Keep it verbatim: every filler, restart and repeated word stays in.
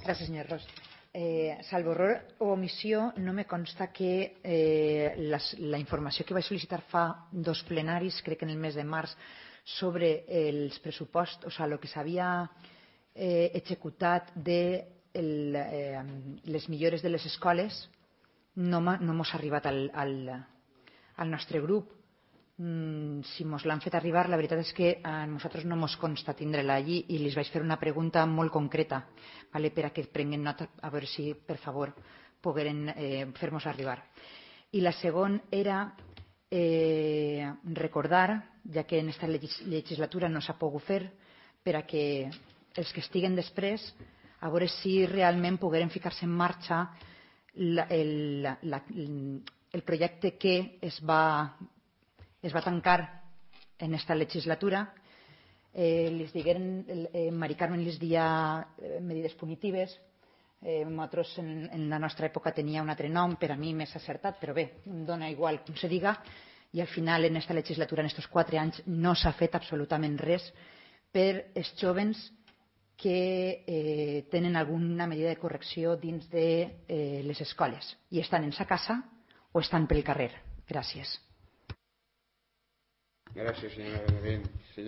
Gràcies, senyor Ros. Eh, salvo error o omissió, no me consta que eh, las, la informació que vaig sol·licitar fa dos plenaris, crec que en el mes de març, sobre els pressupostos, o sigui, el que s'havia eh, executat de el, eh, les millores de les escoles, no mos ha arribat al, al, al nostre grup. Mm, si mos l'han fet arribar, la veritat és que a nosaltres no mos consta tindre-la allí i li vaig fer una pregunta molt concreta, vale, per a que prenguin nota, a veure si, per favor, pogueren eh, fer-nos arribar. I la segona era eh, recordar, ja que en aquesta legislatura no s'ha pogut fer, per a que els que estiguen després, a veure si realment pogueren ficar-se en marxa la, el, la, el projecte que es va, es va tancar en aquesta legislatura. Eh, les digueren, eh, Mari Carmen les dia eh, medides punitives. Eh, nosaltres en, en la nostra època tenia un altre nom, per a mi més acertat, però bé, em dona igual com se diga, i al final en aquesta legislatura, en aquests quatre anys, no s'ha fet absolutament res per als jóvens que eh, tenen alguna medida de correcció dins de eh, les escoles i estan en sa casa o estan pel carrer. Gràcies. Gràcies, senyora Benavent.